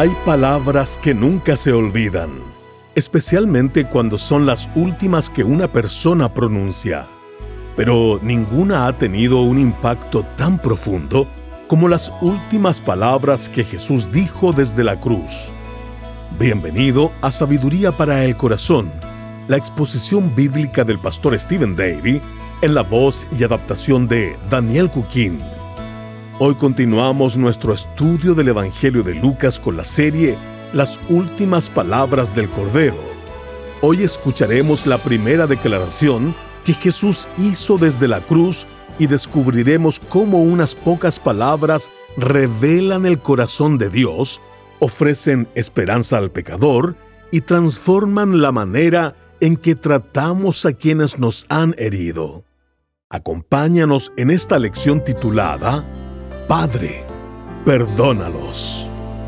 Hay palabras que nunca se olvidan, especialmente cuando son las últimas que una persona pronuncia. Pero ninguna ha tenido un impacto tan profundo como las últimas palabras que Jesús dijo desde la cruz. Bienvenido a Sabiduría para el Corazón, la exposición bíblica del pastor Stephen Davey en la voz y adaptación de Daniel Cuquín. Hoy continuamos nuestro estudio del Evangelio de Lucas con la serie Las últimas palabras del Cordero. Hoy escucharemos la primera declaración que Jesús hizo desde la cruz y descubriremos cómo unas pocas palabras revelan el corazón de Dios, ofrecen esperanza al pecador y transforman la manera en que tratamos a quienes nos han herido. Acompáñanos en esta lección titulada Padre, perdónalos.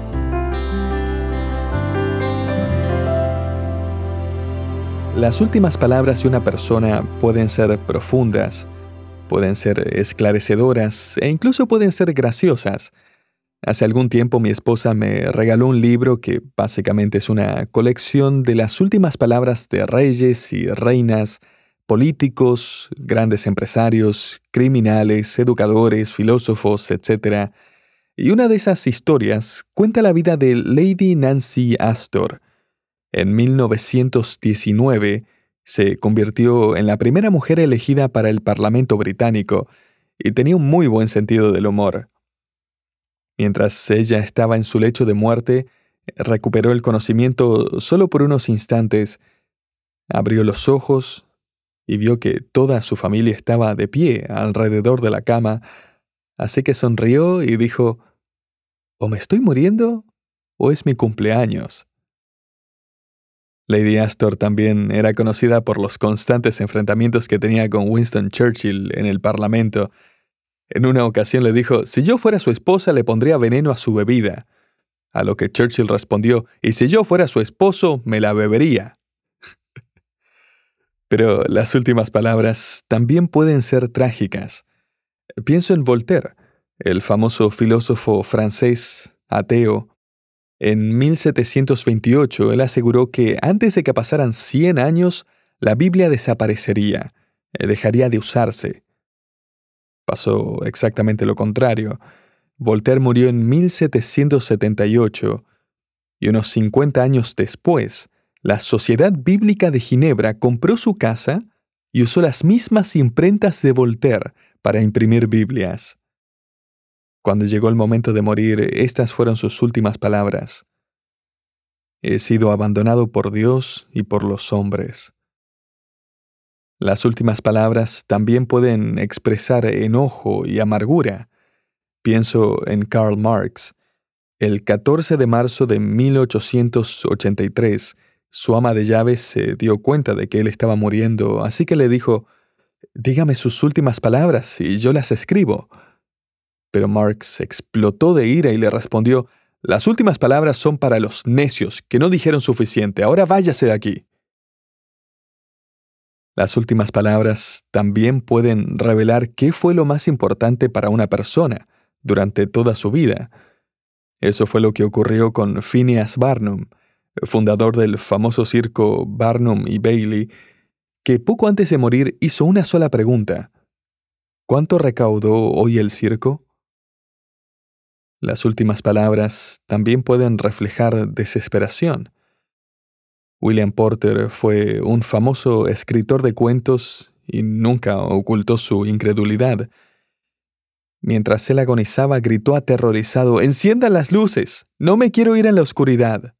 Las últimas palabras de una persona pueden ser profundas, pueden ser esclarecedoras e incluso pueden ser graciosas. Hace algún tiempo mi esposa me regaló un libro que básicamente es una colección de las últimas palabras de reyes y reinas, políticos, grandes empresarios, criminales, educadores, filósofos, etc. Y una de esas historias cuenta la vida de Lady Nancy Astor. En 1919 se convirtió en la primera mujer elegida para el Parlamento británico y tenía un muy buen sentido del humor. Mientras ella estaba en su lecho de muerte, recuperó el conocimiento solo por unos instantes, abrió los ojos y vio que toda su familia estaba de pie alrededor de la cama, así que sonrió y dijo: «¿O me estoy muriendo o es mi cumpleaños?». Lady Astor también era conocida por los constantes enfrentamientos que tenía con Winston Churchill en el Parlamento. En una ocasión le dijo: «Si yo fuera su esposa le pondría veneno a su bebida». A lo que Churchill respondió: «Y si yo fuera su esposo, me la bebería». Pero las últimas palabras también pueden ser trágicas. Pienso en Voltaire, el famoso filósofo francés ateo. En 1728 él aseguró que antes de que pasaran 100 años, la Biblia desaparecería, dejaría de usarse. Pasó exactamente lo contrario. Voltaire murió en 1778 y unos 50 años después, la Sociedad Bíblica de Ginebra compró su casa y usó las mismas imprentas de Voltaire para imprimir Biblias. Cuando llegó el momento de morir, estas fueron sus últimas palabras: «He sido abandonado por Dios y por los hombres». Las últimas palabras también pueden expresar enojo y amargura. Pienso en Karl Marx. El 14 de marzo de 1883, su ama de llaves se dio cuenta de que él estaba muriendo, así que le dijo: «Dígame sus últimas palabras y yo las escribo». Pero Marx explotó de ira y le respondió: «Las últimas palabras son para los necios que no dijeron suficiente. Ahora váyase de aquí». Las últimas palabras también pueden revelar qué fue lo más importante para una persona durante toda su vida. Eso fue lo que ocurrió con Phineas Barnum, fundador del famoso circo Barnum y Bailey, que poco antes de morir hizo una sola pregunta: ¿cuánto recaudó hoy el circo? Las últimas palabras también pueden reflejar desesperación. William Porter fue un famoso escritor de cuentos y nunca ocultó su incredulidad. Mientras él agonizaba, gritó aterrorizado: «¡Enciendan las luces! ¡No me quiero ir en la oscuridad!».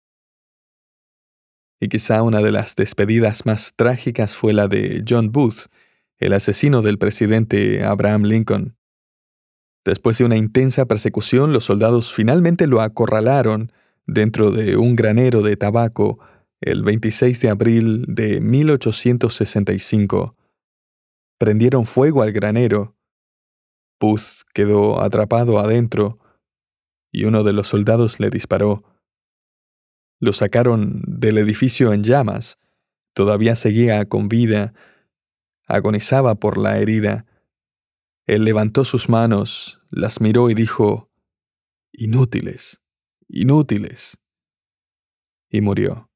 Y quizá una de las despedidas más trágicas fue la de John Booth, el asesino del presidente Abraham Lincoln. Después de una intensa persecución, los soldados finalmente lo acorralaron dentro de un granero de tabaco el 26 de abril de 1865. Prendieron fuego al granero. Booth quedó atrapado adentro y uno de los soldados le disparó. Lo sacaron del edificio en llamas. Todavía seguía con vida. Agonizaba por la herida. Él levantó sus manos, las miró y dijo: «Inútiles, inútiles, y murió.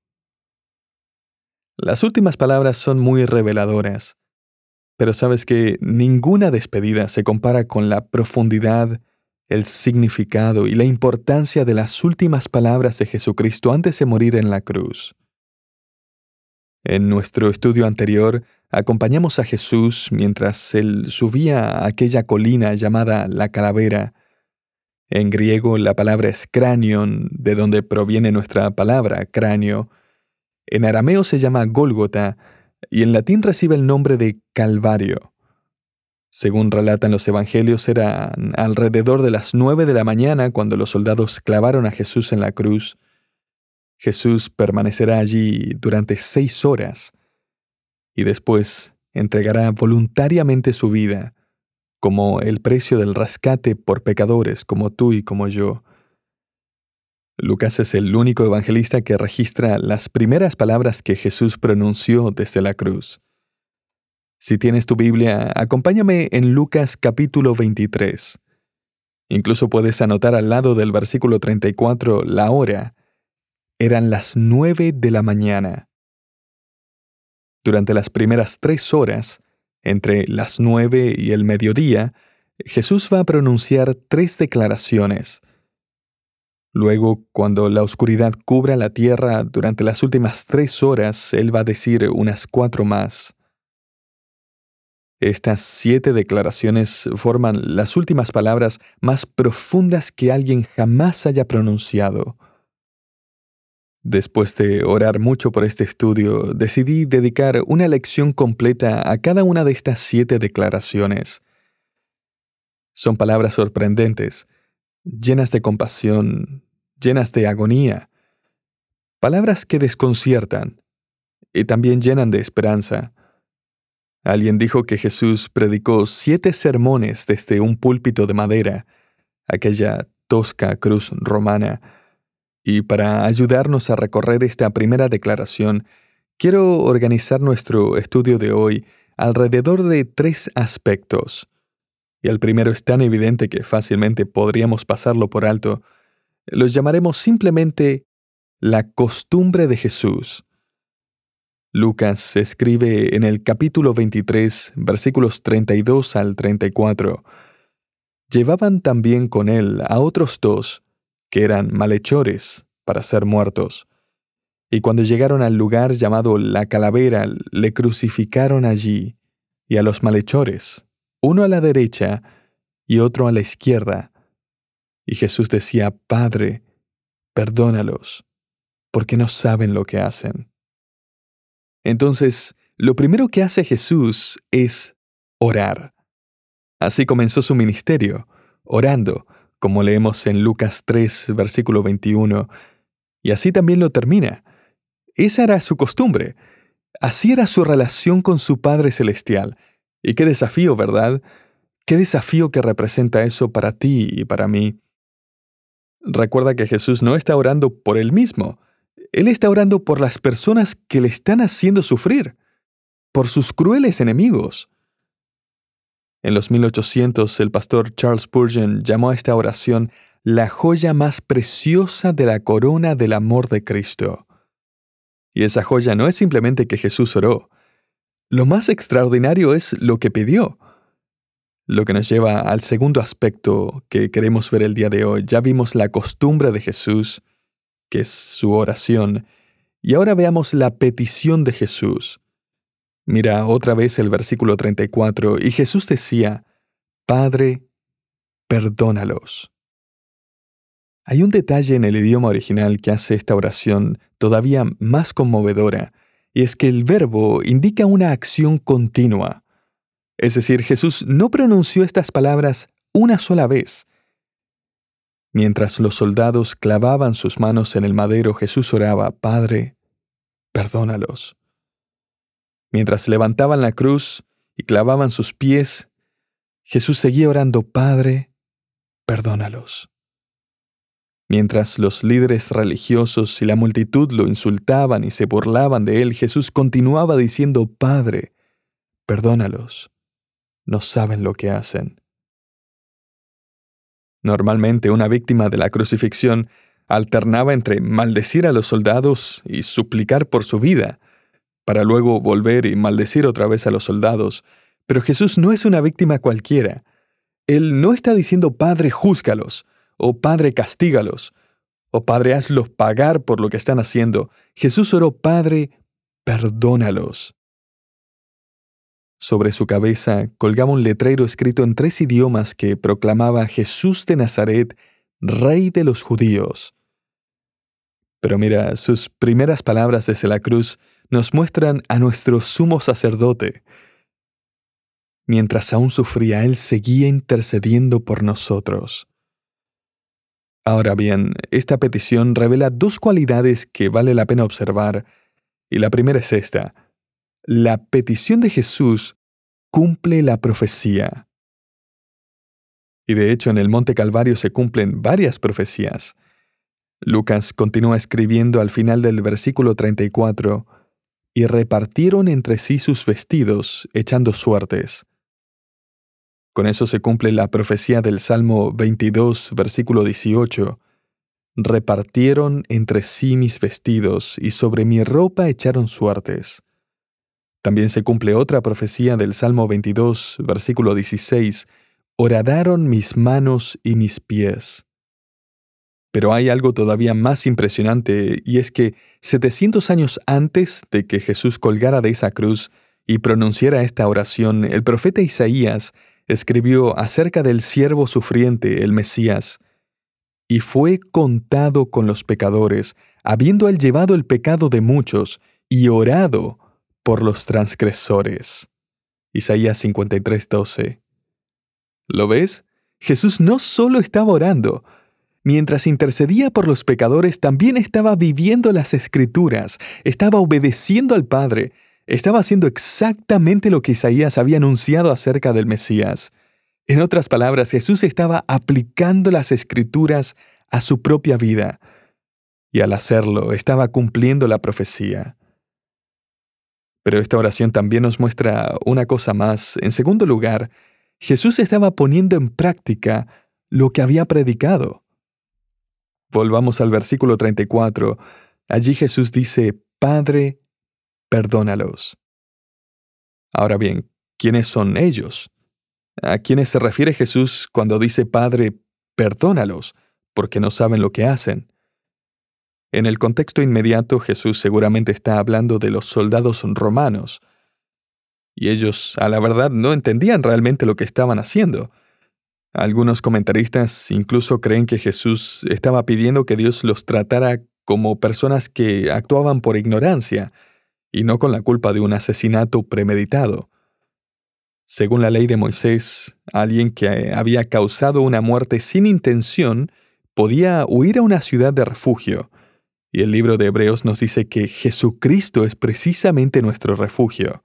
Las últimas palabras son muy reveladoras, pero sabes que ninguna despedida se compara con la profundidad, el significado y la importancia de las últimas palabras de Jesucristo antes de morir en la cruz. En nuestro estudio anterior, acompañamos a Jesús mientras él subía a aquella colina llamada la Calavera. En griego la palabra es cranion, de donde proviene nuestra palabra cráneo. En arameo se llama Gólgota, y en latín recibe el nombre de Calvario. Según relatan los evangelios, era alrededor de las 9 de la mañana cuando los soldados clavaron a Jesús en la cruz. Jesús permanecerá allí durante 6 horas, y después entregará voluntariamente su vida, como el precio del rescate por pecadores como tú y como yo. Lucas es el único evangelista que registra las primeras palabras que Jesús pronunció desde la cruz. Si tienes tu Biblia, acompáñame en Lucas capítulo 23. Incluso puedes anotar al lado del versículo 34 la hora. Eran las 9 de la mañana. Durante las primeras 3 horas, entre las 9 y el mediodía, Jesús va a pronunciar 3 declaraciones. Luego, cuando la oscuridad cubra la tierra, durante las últimas 3 horas, Él va a decir unas 4 más. Estas 7 declaraciones forman las últimas palabras más profundas que alguien jamás haya pronunciado. Después de orar mucho por este estudio, decidí dedicar una lección completa a cada una de estas 7 declaraciones. Son palabras sorprendentes, llenas de compasión, llenas de agonía, palabras que desconciertan y también llenan de esperanza. Alguien dijo que Jesús predicó 7 sermones desde un púlpito de madera, aquella tosca cruz romana, y para ayudarnos a recorrer esta primera declaración, quiero organizar nuestro estudio de hoy alrededor de 3 aspectos. Y el primero es tan evidente que fácilmente podríamos pasarlo por alto. Los llamaremos simplemente la costumbre de Jesús. Lucas escribe en el capítulo 23, versículos 32 al 34. Llevaban también con él a otros 2, que eran malhechores, para ser muertos. Y cuando llegaron al lugar llamado la Calavera, le crucificaron allí, y a los malhechores, uno a la derecha y otro a la izquierda. Y Jesús decía: Padre, perdónalos, porque no saben lo que hacen. Entonces, lo primero que hace Jesús es orar. Así comenzó su ministerio, orando, como leemos en Lucas 3, versículo 21, y así también lo termina. Esa era su costumbre. Así era su relación con su Padre Celestial. Y qué desafío, ¿verdad? Qué desafío que representa eso para ti y para mí. Recuerda que Jesús no está orando por Él mismo. Él está orando por las personas que le están haciendo sufrir, por sus crueles enemigos. En los 1800, el pastor Charles Spurgeon llamó a esta oración la joya más preciosa de la corona del amor de Cristo. Y esa joya no es simplemente que Jesús oró. Lo más extraordinario es lo que pidió. Lo que nos lleva al segundo aspecto que queremos ver el día de hoy. Ya vimos la costumbre de Jesús, que es su oración, y ahora veamos la petición de Jesús. Mira otra vez el versículo 34, y Jesús decía: Padre, perdónalos. Hay un detalle en el idioma original que hace esta oración todavía más conmovedora, y es que el verbo indica una acción continua. Es decir, Jesús no pronunció estas palabras una sola vez. Mientras los soldados clavaban sus manos en el madero, Jesús oraba: Padre, perdónalos. Mientras levantaban la cruz y clavaban sus pies, Jesús seguía orando: Padre, perdónalos. Mientras los líderes religiosos y la multitud lo insultaban y se burlaban de él, Jesús continuaba diciendo: Padre, perdónalos. No saben lo que hacen. Normalmente, una víctima de la crucifixión Alternaba entre maldecir a los soldados y suplicar por su vida, para luego volver y maldecir otra vez a los soldados. Pero Jesús no es una víctima cualquiera. Él no está diciendo, Padre, júzgalos, o Padre, castígalos, o Padre, hazlos pagar por lo que están haciendo. Jesús oró, Padre, perdónalos. Sobre su cabeza colgaba un letrero escrito en 3 idiomas que proclamaba Jesús de Nazaret, Rey de los Judíos. Pero mira, sus primeras palabras desde la cruz nos muestran a nuestro sumo sacerdote. Mientras aún sufría, Él seguía intercediendo por nosotros. Ahora bien, esta petición revela 2 cualidades que vale la pena observar, y la primera es esta. La petición de Jesús cumple la profecía. Y de hecho, en el Monte Calvario se cumplen varias profecías. Lucas continúa escribiendo al final del versículo 34, y repartieron entre sí sus vestidos, echando suertes. Con eso se cumple la profecía del Salmo 22, versículo 18. Repartieron entre sí mis vestidos, y sobre mi ropa echaron suertes. También se cumple otra profecía del Salmo 22, versículo 16. Horadaron mis manos y mis pies. Pero hay algo todavía más impresionante, y es que 700 años antes de que Jesús colgara de esa cruz y pronunciara esta oración, el profeta Isaías escribió acerca del siervo sufriente, el Mesías, y fue contado con los pecadores, habiendo él llevado el pecado de muchos y orado por los transgresores. Isaías 53:12. ¿Lo ves? Jesús no solo estaba orando. Mientras intercedía por los pecadores, también estaba viviendo las Escrituras, estaba obedeciendo al Padre, estaba haciendo exactamente lo que Isaías había anunciado acerca del Mesías. En otras palabras, Jesús estaba aplicando las Escrituras a su propia vida, y al hacerlo, estaba cumpliendo la profecía. Pero esta oración también nos muestra una cosa más. En segundo lugar, Jesús estaba poniendo en práctica lo que había predicado. Volvamos al versículo 34. Allí Jesús dice, Padre, perdónalos. Ahora bien, ¿quiénes son ellos? ¿A quiénes se refiere Jesús cuando dice, Padre, perdónalos? Porque no saben lo que hacen. En el contexto inmediato, Jesús seguramente está hablando de los soldados romanos. Y ellos, a la verdad, no entendían realmente lo que estaban haciendo. Algunos comentaristas incluso creen que Jesús estaba pidiendo que Dios los tratara como personas que actuaban por ignorancia y no con la culpa de un asesinato premeditado. Según la ley de Moisés, alguien que había causado una muerte sin intención podía huir a una ciudad de refugio, y el libro de Hebreos nos dice que Jesucristo es precisamente nuestro refugio.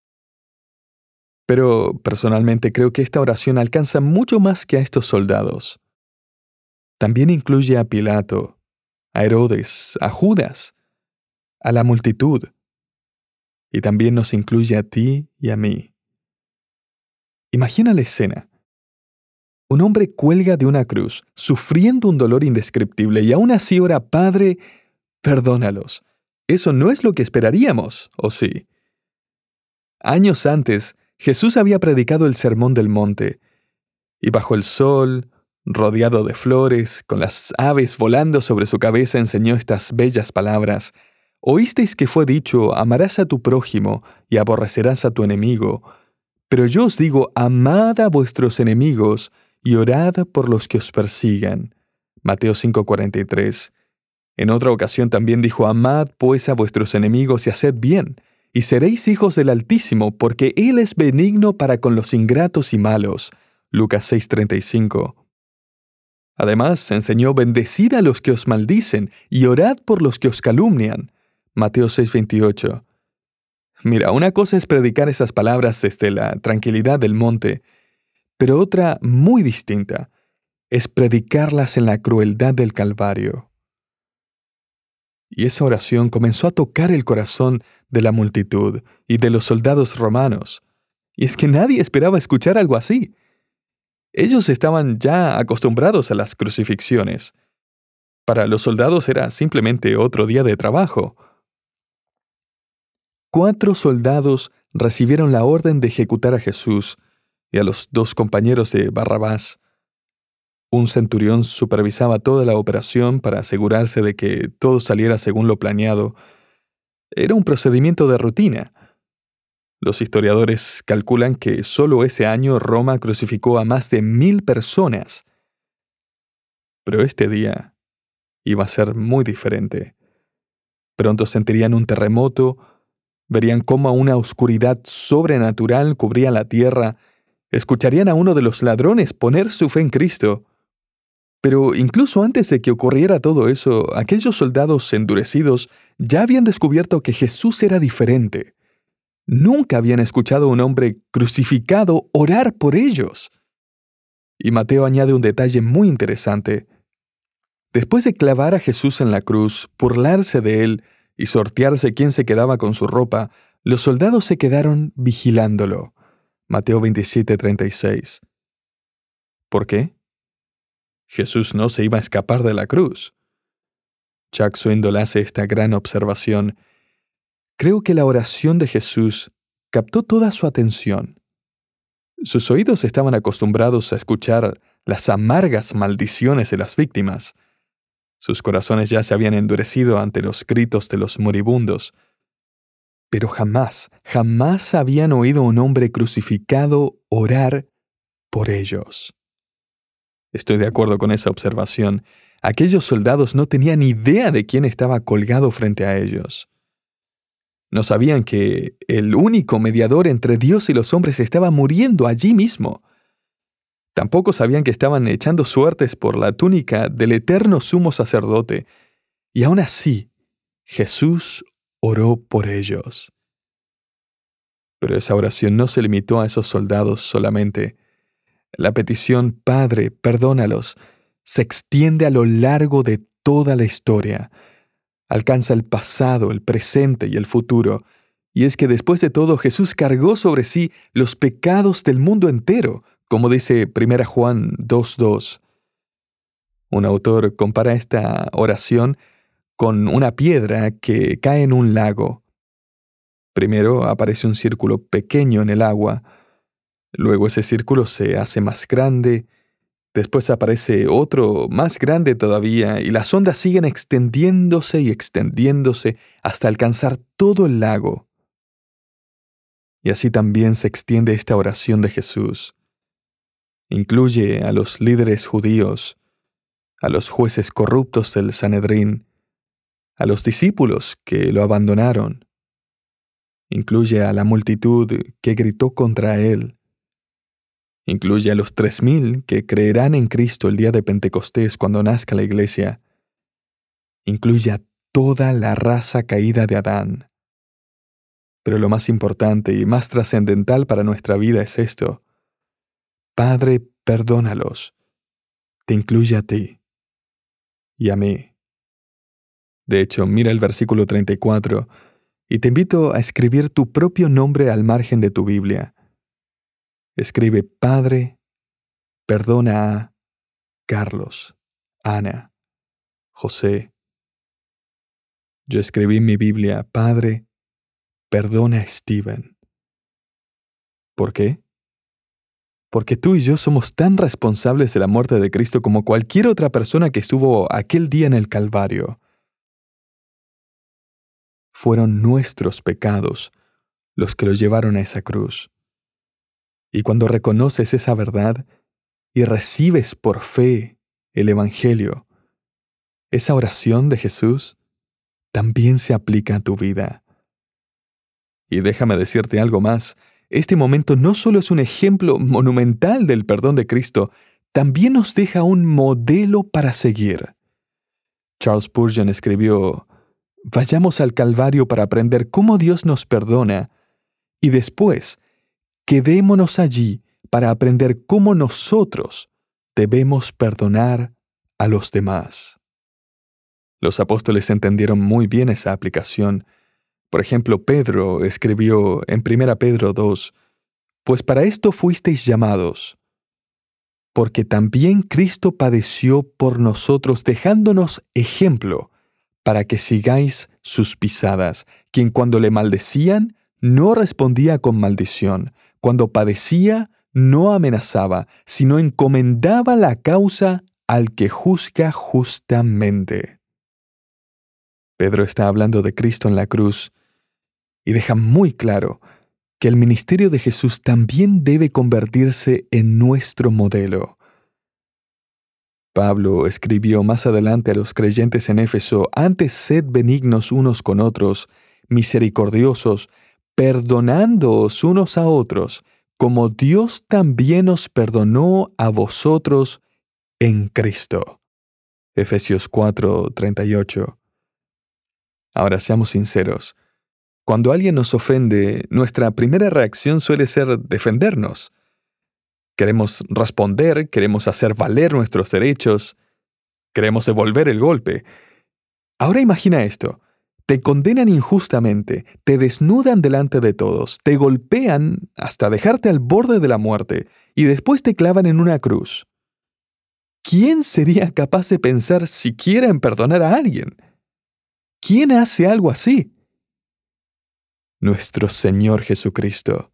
Pero personalmente creo que esta oración alcanza mucho más que a estos soldados. También incluye a Pilato, a Herodes, a Judas, a la multitud. Y también nos incluye a ti y a mí. Imagina la escena. Un hombre cuelga de una cruz, sufriendo un dolor indescriptible, y aún así ora, Padre, perdónalos. Eso no es lo que esperaríamos, ¿o sí? Años antes, Jesús había predicado el Sermón del Monte, y bajo el sol, rodeado de flores, con las aves volando sobre su cabeza, enseñó estas bellas palabras. Oísteis que fue dicho, amarás a tu prójimo y aborrecerás a tu enemigo. Pero yo os digo, amad a vuestros enemigos y orad por los que os persigan. Mateo 5:43. En otra ocasión también dijo, amad pues a vuestros enemigos y haced bien, y seréis hijos del Altísimo, porque Él es benigno para con los ingratos y malos. Lucas 6:35. Además, enseñó, bendecid a los que os maldicen, y orad por los que os calumnian. Mateo 6:28. Mira, una cosa es predicar esas palabras desde la tranquilidad del monte, pero otra, muy distinta, es predicarlas en la crueldad del Calvario. Y esa oración comenzó a tocar el corazón de la multitud y de los soldados romanos. Y es que nadie esperaba escuchar algo así. Ellos estaban ya acostumbrados a las crucifixiones. Para los soldados era simplemente otro día de trabajo. 4 soldados recibieron la orden de ejecutar a Jesús y a los 2 compañeros de Barrabás. Un centurión supervisaba toda la operación para asegurarse de que todo saliera según lo planeado. Era un procedimiento de rutina. Los historiadores calculan que solo ese año Roma crucificó a más de 1000 personas. Pero este día iba a ser muy diferente. Pronto sentirían un terremoto, verían cómo una oscuridad sobrenatural cubría la tierra, escucharían a uno de los ladrones poner su fe en Cristo. Pero incluso antes de que ocurriera todo eso, aquellos soldados endurecidos ya habían descubierto que Jesús era diferente. Nunca habían escuchado a un hombre crucificado orar por ellos. Y Mateo añade un detalle muy interesante. Después de clavar a Jesús en la cruz, burlarse de él y sortearse quién se quedaba con su ropa, los soldados se quedaron vigilándolo. Mateo 27:36. ¿Por qué? Jesús no se iba a escapar de la cruz. Chuck Swindoll hace esta gran observación. Creo que la oración de Jesús captó toda su atención. Sus oídos estaban acostumbrados a escuchar las amargas maldiciones de las víctimas. Sus corazones ya se habían endurecido ante los gritos de los moribundos. Pero jamás habían oído a un hombre crucificado orar por ellos. Estoy de acuerdo con esa observación. Aquellos soldados no tenían idea de quién estaba colgado frente a ellos. No sabían que el único mediador entre Dios y los hombres estaba muriendo allí mismo. Tampoco sabían que estaban echando suertes por la túnica del eterno sumo sacerdote. Y aún así, Jesús oró por ellos. Pero esa oración no se limitó a esos soldados solamente. La petición, Padre, perdónalos, se extiende a lo largo de toda la historia. Alcanza el pasado, el presente y el futuro. Y es que después de todo, Jesús cargó sobre sí los pecados del mundo entero, como dice 1 Juan 2:2. Un autor compara esta oración con una piedra que cae en un lago. Primero aparece un círculo pequeño en el agua. Luego ese círculo se hace más grande, después aparece otro más grande todavía y las ondas siguen extendiéndose y extendiéndose hasta alcanzar todo el lago. Y así también se extiende esta oración de Jesús. Incluye a los líderes judíos, a los jueces corruptos del Sanedrín, a los discípulos que lo abandonaron. Incluye a la multitud que gritó contra él. Incluye a los 3000 que creerán en Cristo el día de Pentecostés cuando nazca la iglesia. Incluye a toda la raza caída de Adán. Pero lo más importante y más trascendental para nuestra vida es esto. Padre, perdónalos. Te incluye a ti y a mí. De hecho, mira el versículo 34 y te invito a escribir tu propio nombre al margen de tu Biblia. Escribe, Padre, perdona a Carlos, Ana, José. Yo escribí en mi Biblia, Padre, perdona a Steven. ¿Por qué? Porque tú y yo somos tan responsables de la muerte de Cristo como cualquier otra persona que estuvo aquel día en el Calvario. Fueron nuestros pecados los que los llevaron a esa cruz. Y cuando reconoces esa verdad y recibes por fe el Evangelio, esa oración de Jesús también se aplica a tu vida. Y déjame decirte algo más. Este momento no solo es un ejemplo monumental del perdón de Cristo, también nos deja un modelo para seguir. Charles Spurgeon escribió, vayamos al Calvario para aprender cómo Dios nos perdona y después quedémonos allí para aprender cómo nosotros debemos perdonar a los demás. Los apóstoles entendieron muy bien esa aplicación. Por ejemplo, Pedro escribió en 1 Pedro 2, pues para esto fuisteis llamados, porque también Cristo padeció por nosotros, dejándonos ejemplo, para que sigáis sus pisadas, quien cuando le maldecían, no respondía con maldición, cuando padecía, no amenazaba, sino encomendaba la causa al que juzga justamente. Pedro está hablando de Cristo en la cruz y deja muy claro que el ministerio de Jesús también debe convertirse en nuestro modelo. Pablo escribió más adelante a los creyentes en Éfeso: «Antes sed benignos unos con otros, misericordiosos, perdonándoos unos a otros, como Dios también os perdonó a vosotros en Cristo». Efesios 4:38. Ahora seamos sinceros. Cuando alguien nos ofende, nuestra primera reacción suele ser defendernos. Queremos responder, queremos hacer valer nuestros derechos, queremos devolver el golpe. Ahora imagina esto. Te condenan injustamente, te desnudan delante de todos, te golpean hasta dejarte al borde de la muerte y después te clavan en una cruz. ¿Quién sería capaz de pensar siquiera en perdonar a alguien? ¿Quién hace algo así? Nuestro Señor Jesucristo.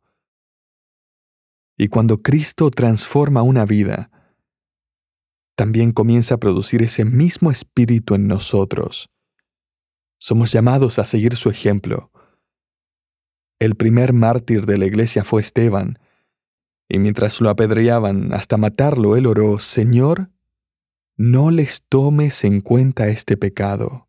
Y cuando Cristo transforma una vida, también comienza a producir ese mismo espíritu en nosotros. Somos llamados a seguir su ejemplo. El primer mártir de la iglesia fue Esteban, y mientras lo apedreaban hasta matarlo, él oró: «Señor, no les tomes en cuenta este pecado».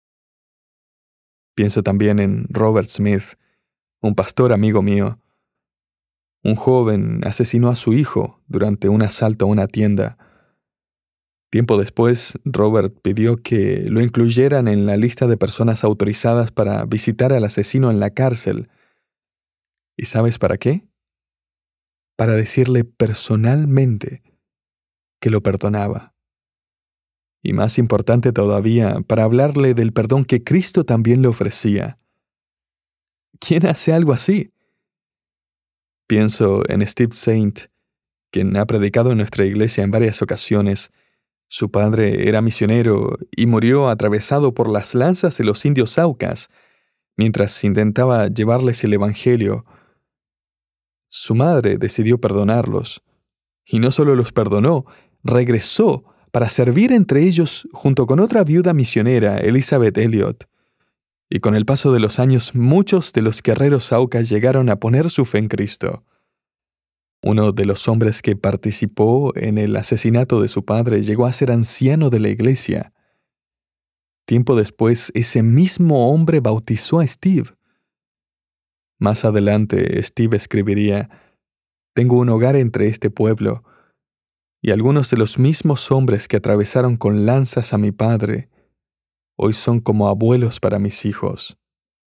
Pienso también en Robert Smith, un pastor amigo mío. Un joven asesinó a su hijo durante un asalto a una tienda. Tiempo después, Robert pidió que lo incluyeran en la lista de personas autorizadas para visitar al asesino en la cárcel. ¿Y sabes para qué? Para decirle personalmente que lo perdonaba. Y más importante todavía, para hablarle del perdón que Cristo también le ofrecía. ¿Quién hace algo así? Pienso en Steve Saint, quien ha predicado en nuestra iglesia en varias ocasiones. Su padre era misionero y murió atravesado por las lanzas de los indios Aucas mientras intentaba llevarles el evangelio. Su madre decidió perdonarlos, y no solo los perdonó, regresó para servir entre ellos junto con otra viuda misionera, Elizabeth Elliot. Y con el paso de los años, muchos de los guerreros Aucas llegaron a poner su fe en Cristo. Uno de los hombres que participó en el asesinato de su padre llegó a ser anciano de la iglesia. Tiempo después, ese mismo hombre bautizó a Steve. Más adelante, Steve escribiría: «Tengo un hogar entre este pueblo, y algunos de los mismos hombres que atravesaron con lanzas a mi padre hoy son como abuelos para mis hijos».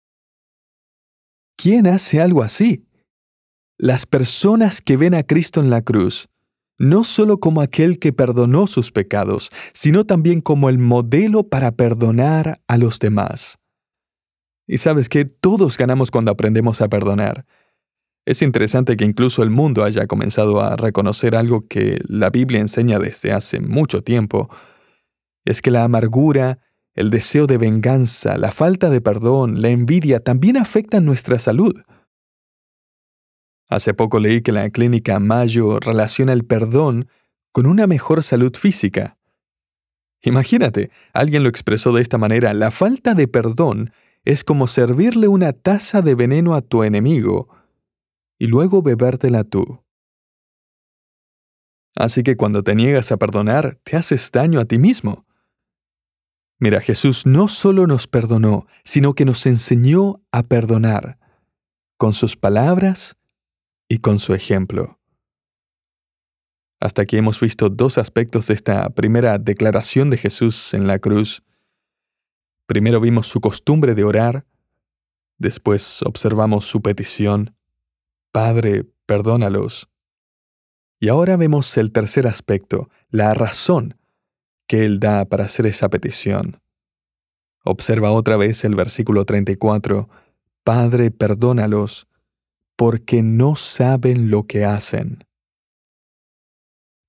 ¿Quién hace algo así? Las personas que ven a Cristo en la cruz, no solo como aquel que perdonó sus pecados, sino también como el modelo para perdonar a los demás. Y sabes que todos ganamos cuando aprendemos a perdonar. Es interesante que incluso el mundo haya comenzado a reconocer algo que la Biblia enseña desde hace mucho tiempo. Es que la amargura, el deseo de venganza, la falta de perdón, la envidia también afectan nuestra salud. Hace poco leí que la clínica Mayo relaciona el perdón con una mejor salud física. Imagínate, alguien lo expresó de esta manera: la falta de perdón es como servirle una taza de veneno a tu enemigo y luego bebértela tú. Así que cuando te niegas a perdonar, te haces daño a ti mismo. Mira, Jesús no solo nos perdonó, sino que nos enseñó a perdonar, con sus palabras y con su ejemplo. Hasta aquí hemos visto dos aspectos de esta primera declaración de Jesús en la cruz. Primero vimos su costumbre de orar, después observamos su petición: «Padre, perdónalos». Y ahora vemos el tercer aspecto, la razón que Él da para hacer esa petición. Observa otra vez el versículo 34, «Padre, perdónalos, porque no saben lo que hacen».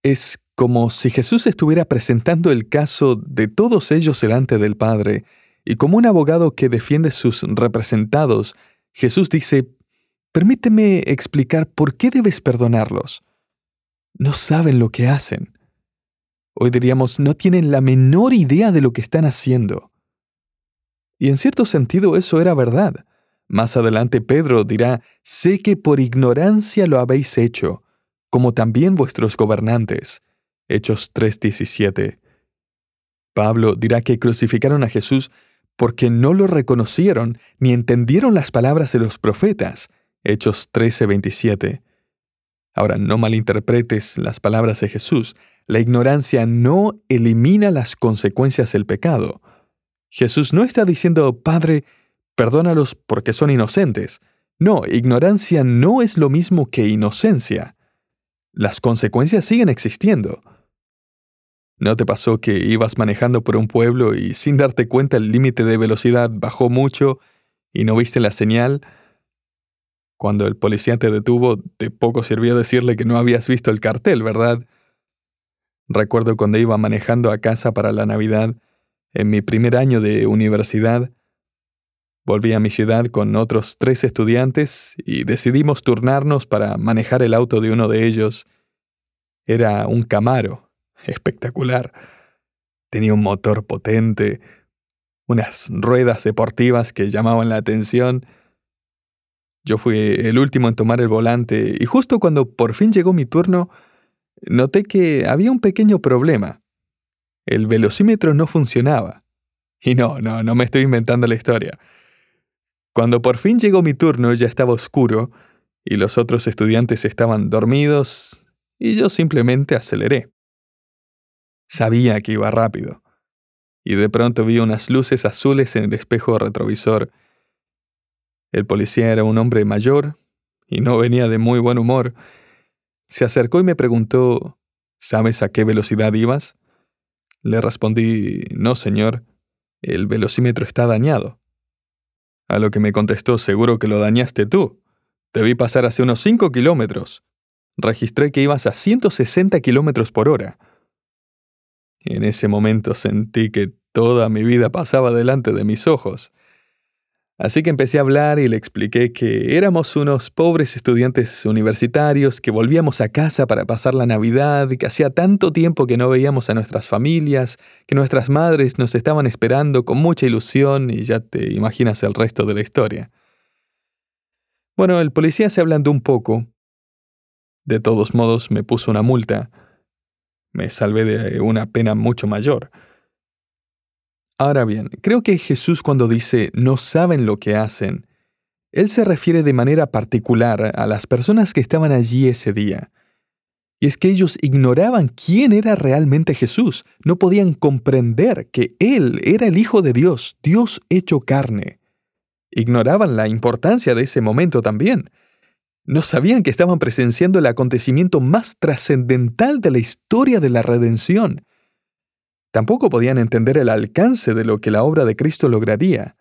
Es como si Jesús estuviera presentando el caso de todos ellos delante del Padre, y como un abogado que defiende sus representados, Jesús dice: permíteme explicar por qué debes perdonarlos. No saben lo que hacen. Hoy diríamos, no tienen la menor idea de lo que están haciendo. Y en cierto sentido eso era verdad. Más adelante Pedro dirá: sé que por ignorancia lo habéis hecho, como también vuestros gobernantes. Hechos 3:17. Pablo dirá que crucificaron a Jesús porque no lo reconocieron ni entendieron las palabras de los profetas. Hechos 13:27. Ahora, no malinterpretes las palabras de Jesús. La ignorancia no elimina las consecuencias del pecado. Jesús no está diciendo: Padre, perdónalos porque son inocentes. No, ignorancia no es lo mismo que inocencia. Las consecuencias siguen existiendo. ¿No te pasó que ibas manejando por un pueblo y sin darte cuenta el límite de velocidad bajó mucho y no viste la señal? Cuando el policía te detuvo, de poco sirvió decirle que no habías visto el cartel, ¿verdad? Recuerdo cuando iba manejando a casa para la Navidad, en mi primer año de universidad, volví a mi ciudad con otros 3 estudiantes y decidimos turnarnos para manejar el auto de uno de ellos. Era un Camaro, espectacular. Tenía un motor potente, unas ruedas deportivas que llamaban la atención. Yo fui el último en tomar el volante y justo cuando por fin llegó mi turno, noté que había un pequeño problema. El velocímetro no funcionaba. Y no me estoy inventando la historia. Cuando por fin llegó mi turno ya estaba oscuro y los otros estudiantes estaban dormidos y yo simplemente aceleré. Sabía que iba rápido. Y de pronto vi unas luces azules en el espejo retrovisor. El policía era un hombre mayor y no venía de muy buen humor. Se acercó y me preguntó: ¿sabes a qué velocidad ibas? Le respondí: no, señor, el velocímetro está dañado. A lo que me contestó: seguro que lo dañaste tú. Te vi pasar hace unos 5 kilómetros. Registré que ibas a 160 kilómetros por hora. En ese momento sentí que toda mi vida pasaba delante de mis ojos. Así que empecé a hablar y le expliqué que éramos unos pobres estudiantes universitarios que volvíamos a casa para pasar la Navidad, que hacía tanto tiempo que no veíamos a nuestras familias, que nuestras madres nos estaban esperando con mucha ilusión y ya te imaginas el resto de la historia. Bueno, el policía se ablandó un poco. De todos modos, me puso una multa. Me salvé de una pena mucho mayor. Ahora bien, creo que Jesús cuando dice no saben lo que hacen, Él se refiere de manera particular a las personas que estaban allí ese día. Y es que ellos ignoraban quién era realmente Jesús, no podían comprender que Él era el Hijo de Dios, Dios hecho carne. Ignoraban la importancia de ese momento también. No sabían que estaban presenciando el acontecimiento más trascendental de la historia de la redención. Tampoco podían entender el alcance de lo que la obra de Cristo lograría.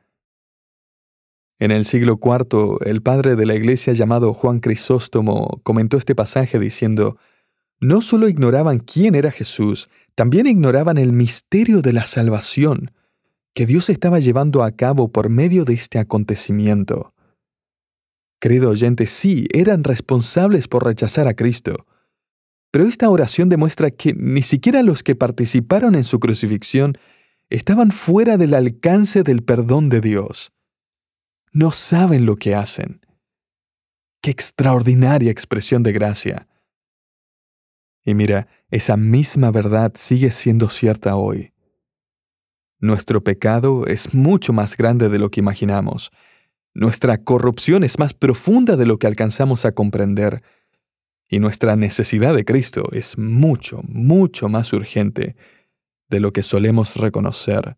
En el siglo IV, el padre de la iglesia llamado Juan Crisóstomo comentó este pasaje diciendo: no solo ignoraban quién era Jesús, también ignoraban el misterio de la salvación que Dios estaba llevando a cabo por medio de este acontecimiento. Querido oyente, sí, eran responsables por rechazar a Cristo. Pero esta oración demuestra que ni siquiera los que participaron en su crucifixión estaban fuera del alcance del perdón de Dios. No saben lo que hacen. ¡Qué extraordinaria expresión de gracia! Y mira, esa misma verdad sigue siendo cierta hoy. Nuestro pecado es mucho más grande de lo que imaginamos. Nuestra corrupción es más profunda de lo que alcanzamos a comprender. Y nuestra necesidad de Cristo es mucho, mucho más urgente de lo que solemos reconocer.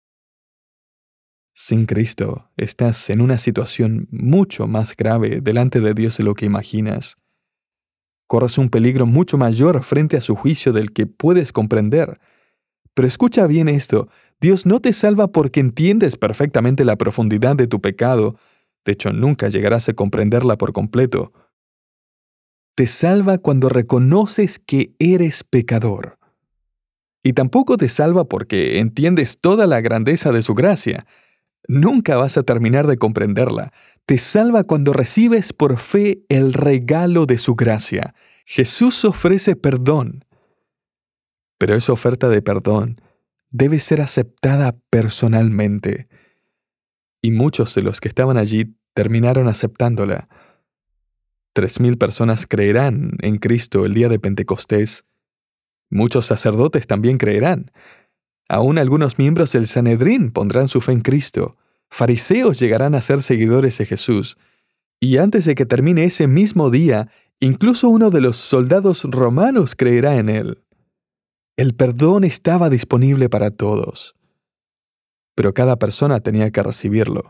Sin Cristo, estás en una situación mucho más grave delante de Dios de lo que imaginas. Corres un peligro mucho mayor frente a su juicio del que puedes comprender. Pero escucha bien esto: Dios no te salva porque entiendes perfectamente la profundidad de tu pecado. De hecho, nunca llegarás a comprenderla por completo. te salva cuando reconoces que eres pecador. Y tampoco te salva porque entiendes toda la grandeza de su gracia. Nunca vas a terminar de comprenderla. Te salva cuando recibes por fe el regalo de su gracia. Jesús ofrece perdón. Pero esa oferta de perdón debe ser aceptada personalmente. Y muchos de los que estaban allí terminaron aceptándola. 3,000 personas creerán en Cristo el día de Pentecostés. Muchos sacerdotes también creerán. Aún algunos miembros del Sanedrín pondrán su fe en Cristo. Fariseos llegarán a ser seguidores de Jesús. Y antes de que termine ese mismo día, incluso uno de los soldados romanos creerá en él. El perdón estaba disponible para todos, pero cada persona tenía que recibirlo.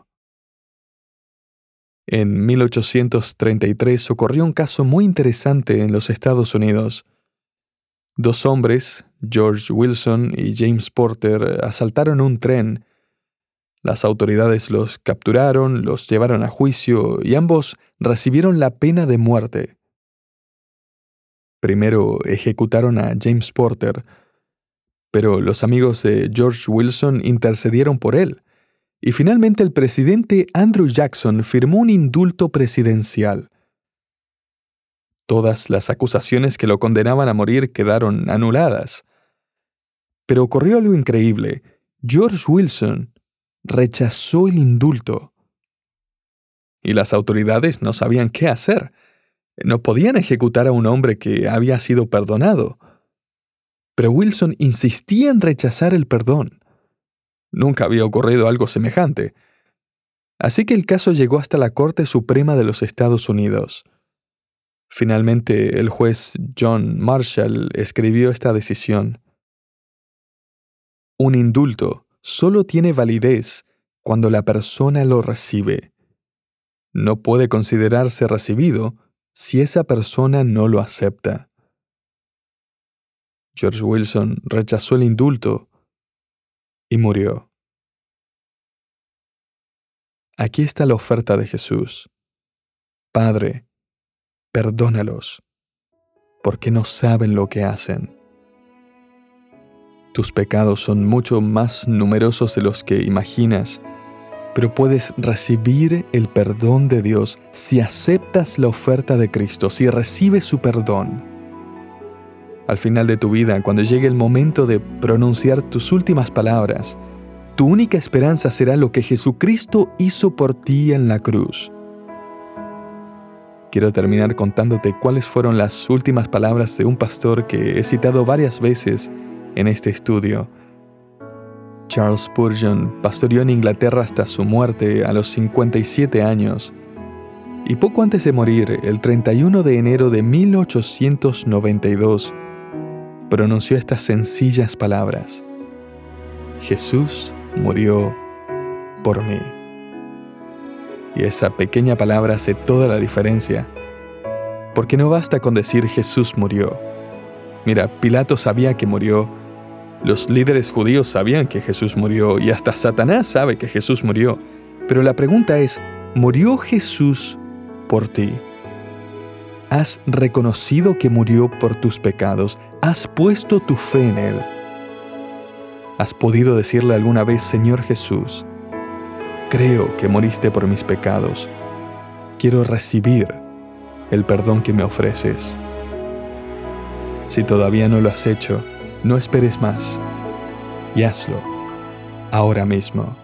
En 1833 ocurrió un caso muy interesante en los Estados Unidos. 2 hombres, George Wilson y James Porter, asaltaron un tren. Las autoridades los capturaron, los llevaron a juicio y ambos recibieron la pena de muerte. Primero ejecutaron a James Porter, pero los amigos de George Wilson intercedieron por él, y finalmente el presidente Andrew Jackson firmó un indulto presidencial. Todas las acusaciones que lo condenaban a morir quedaron anuladas. Pero ocurrió algo increíble. George Wilson rechazó el indulto. Y las autoridades no sabían qué hacer. No podían ejecutar a un hombre que había sido perdonado. Pero Wilson insistía en rechazar el perdón. Nunca había ocurrido algo semejante. Así que el caso llegó hasta la Corte Suprema de los Estados Unidos. Finalmente, el juez John Marshall escribió esta decisión. Un indulto solo tiene validez cuando la persona lo recibe. No puede considerarse recibido si esa persona no lo acepta. George Wilson rechazó el indulto y murió. Aquí está la oferta de Jesús. Padre, perdónalos, porque no saben lo que hacen. Tus pecados son mucho más numerosos de los que imaginas, pero puedes recibir el perdón de Dios si aceptas la oferta de Cristo, si recibes su perdón. Al final de tu vida, cuando llegue el momento de pronunciar tus últimas palabras, tu única esperanza será lo que Jesucristo hizo por ti en la cruz. Quiero terminar contándote cuáles fueron las últimas palabras de un pastor que he citado varias veces en este estudio. Charles Spurgeon pastoreó en Inglaterra hasta su muerte a los 57 años, y poco antes de morir, el 31 de enero de 1892, pronunció estas sencillas palabras: Jesús murió por mí. Y esa pequeña palabra hace toda la diferencia, porque no basta con decir Jesús murió. Mira, Pilato sabía que murió, los líderes judíos sabían que Jesús murió, y hasta Satanás sabe que Jesús murió. Pero la pregunta es, ¿murió Jesús por ti? ¿Has reconocido que murió por tus pecados? ¿Has puesto tu fe en Él? ¿Has podido decirle alguna vez, Señor Jesús, creo que moriste por mis pecados. Quiero recibir el perdón que me ofreces? Si todavía no lo has hecho, no esperes más y hazlo ahora mismo.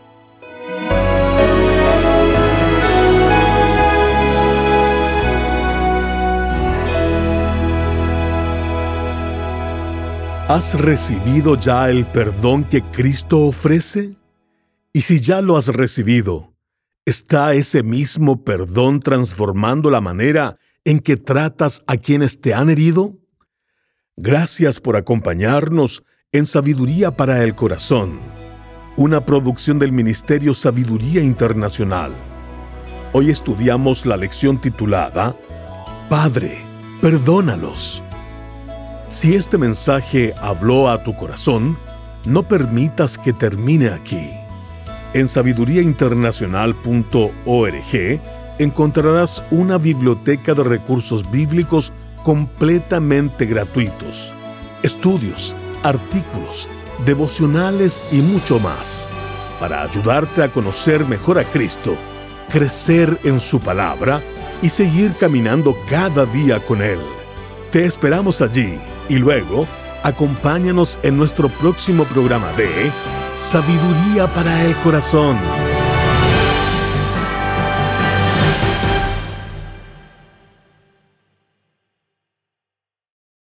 ¿Has recibido ya el perdón que Cristo ofrece? Y si ya lo has recibido, ¿está ese mismo perdón transformando la manera en que tratas a quienes te han herido? Gracias por acompañarnos en Sabiduría para el Corazón, una producción del Ministerio Sabiduría Internacional. Hoy estudiamos la lección titulada Padre, perdónalos. Si este mensaje habló a tu corazón, no permitas que termine aquí. En sabiduriainternacional.org encontrarás una biblioteca de recursos bíblicos completamente gratuitos, estudios, artículos, devocionales y mucho más, para ayudarte a conocer mejor a Cristo, crecer en su palabra y seguir caminando cada día con Él. Te esperamos allí y luego acompáñanos en nuestro próximo programa de Sabiduría para el Corazón.